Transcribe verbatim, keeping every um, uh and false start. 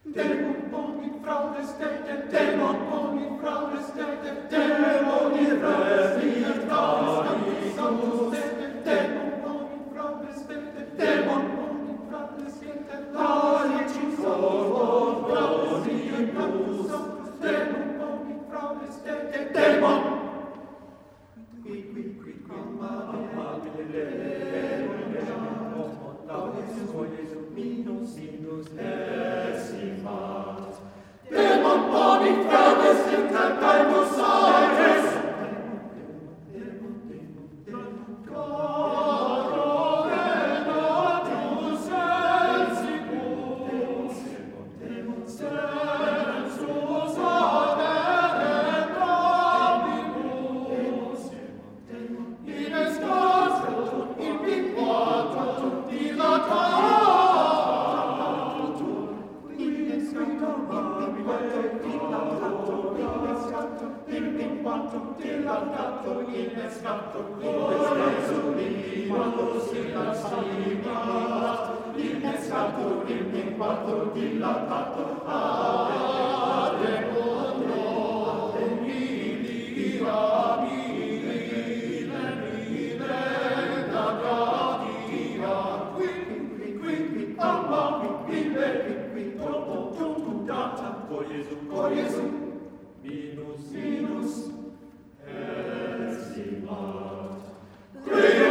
Dämon pomit fraudes Dete, Dämon pomit fraudes Dete, Dämon irrefliegt Carius Dete, Dämon pomit fraudes Dete, Dämon pomit fraudes Dete, Alicin solvor Claudium Cantus Sanctus, Dämon pomit fraudes Dete, Dämon! Qui, qui, qui, qui, amabile, Laudes o Jesu, minus, sinus, decimat. Dämon pomit fraudes inter Cantus Sanctus. Dämon, Dämon, Dämon, Caro venatus sensibus. Dämon, sensus aderent omnibus. Dämon, in escatum, in piquatum, dilatatum, in escatum, in piquatum, dilatatum, in escatum, in escatum, in piquatus, in escatum, in piquatum, dilatatum, ade mondo, emilia mile, mile, nagadia, qui, qui, qui, qui, amma, qui, qui, qui, qui, toto, toto, data, cor Jesu, cor Jesu, minus, minus, esimat.